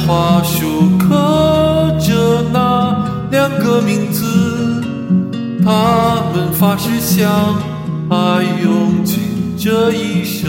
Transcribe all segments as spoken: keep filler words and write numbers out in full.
花树刻着那两个名字，他们发誓相爱用尽这一生。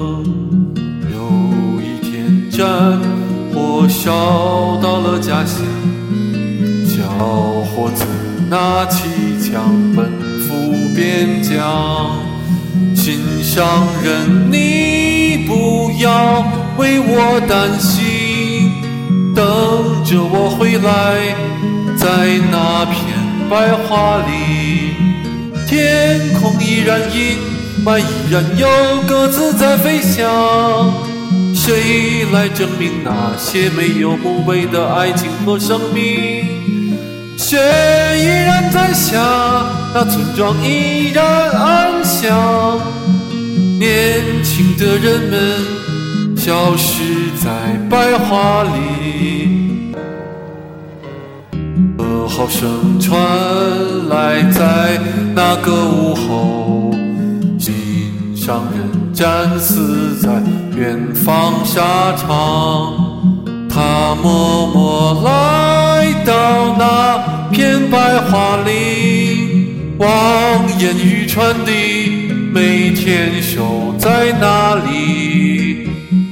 有一天战火烧到了家乡，小伙子拿起枪奔赴边疆。心上人，你不要为我担心，等着我回来，在那片白桦林。天空依然阴霾，依然有鸽子在飞翔。谁来证明那些没有墓碑的爱情和生命？雪依然在下，那村庄依然安详。年轻的人们消失在白桦林，噩耗声传来在那个午后，心上人战死在远方沙场。他默默来到那片白桦林，望眼欲穿的每天守在那里。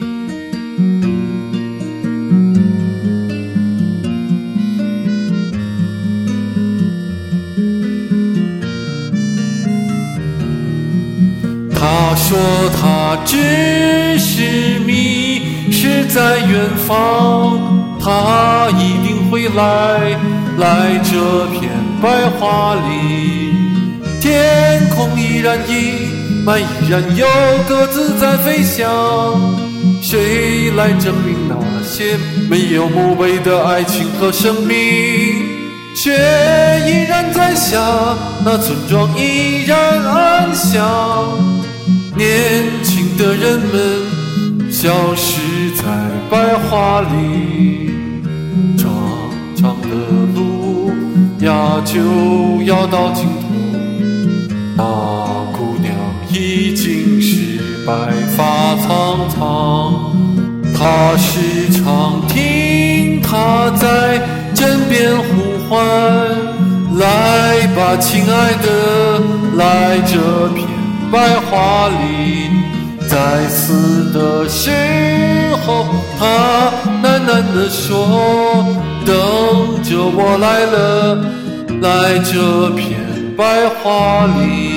他说他只是迷失在远方，他一定会来来这片白桦林。天空依然阴霾，依然有鸽子在飞翔。谁来证明那些没有墓碑的爱情和生命？雪依然在下，那村庄依然安详。年轻的人们消失在白桦林，长长的路呀就要到尽头。那姑娘已经是白发苍苍，她时常听她在枕边呼唤，来吧亲爱的，来这片白桦林。在死的时候，她喃喃地说，等着我来了，来这片白桦林。